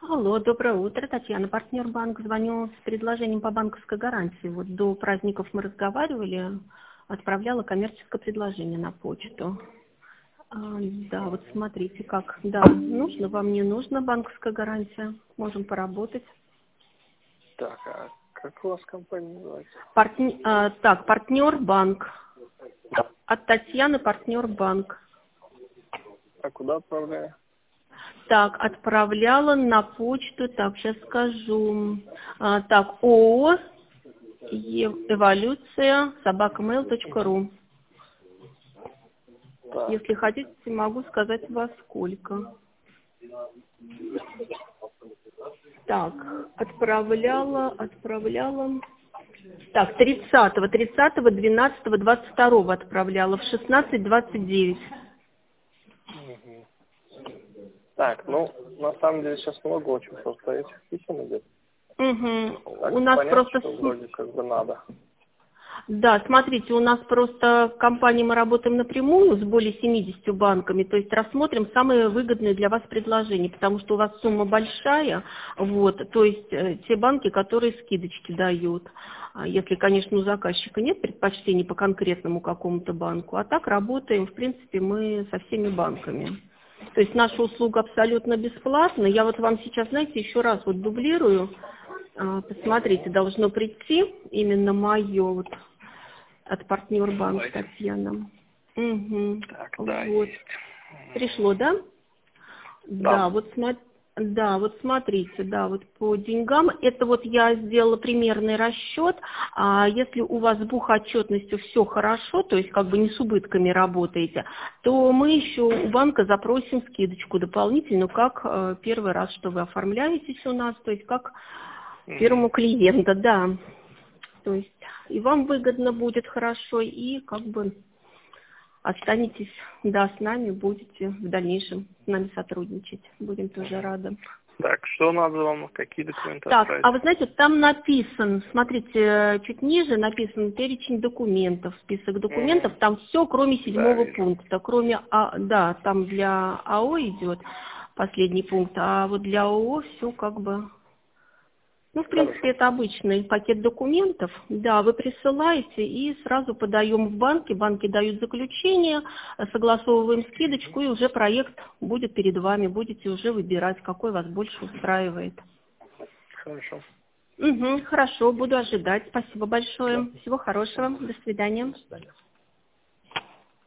Алло, доброе утро, Татьяна, партнер банк. Звоню с предложением по банковской гарантии. Вот до праздников мы разговаривали, отправляла коммерческое предложение на почту. Да, вот смотрите, как. Да, нужно вам, не нужно банковская гарантия. Можем поработать. Так, а как у вас компания называется? Так, партнер банк. Да. От Татьяны, партнер банк. А куда отправляю? Так, отправляла на почту, так, сейчас скажу. Так, ООО «Эволюция», @mail.ru. Так, Если хотите, могу сказать во сколько. Так, отправляла. Так, 30-12-22 отправляла в 16:29. мгм. Так, ну, на самом деле сейчас много очень просто этих писем идет. Угу. У Так, нас понятно, просто... что вроде как бы надо. Да, смотрите, у нас просто в компании мы работаем напрямую с более 70 банками, то есть рассмотрим самые выгодные для вас предложения, потому что у вас сумма большая, вот, то есть те банки, которые скидочки дают. Если, конечно, у заказчика нет предпочтений по конкретному какому-то банку, а так работаем, в принципе, мы со всеми банками. То есть наша услуга абсолютно бесплатна. Я вот вам сейчас, знаете, еще раз вот дублирую. Посмотрите, должно прийти именно мое вот от партнер банк Давайте. Татьяна. Угу. Так, да, Вот. есть. Пришло, да? Да. Да, вот смотрите, да, вот по деньгам, это вот я сделала примерный расчет, если у вас с бухотчетностью все хорошо, то есть как бы не с убытками работаете, то мы еще у банка запросим скидочку дополнительную, как первый раз, что вы оформляетесь у нас, то есть как первому клиенту, да. То есть и вам выгодно будет хорошо, и как бы останетесь, да, с нами, будете в дальнейшем с нами сотрудничать. Будем тоже рады. Так, что надо вам, какие документы Так, отправить? а вы знаете, там написан, смотрите, чуть ниже написан перечень документов, список документов, там все, кроме Да, 7-го вижу. пункта, кроме, да, там для АО идет последний пункт, а вот для ООО все как бы... Ну, в принципе, Хорошо. это обычный пакет документов. Да, вы присылаете и сразу подаем в банки. Банки дают заключение, согласовываем скидочку, и уже проект будет перед вами. Будете уже выбирать, какой вас больше устраивает. Хорошо. Угу, хорошо, буду ожидать. Спасибо Да. большое. Всего хорошего. До свидания. До свидания.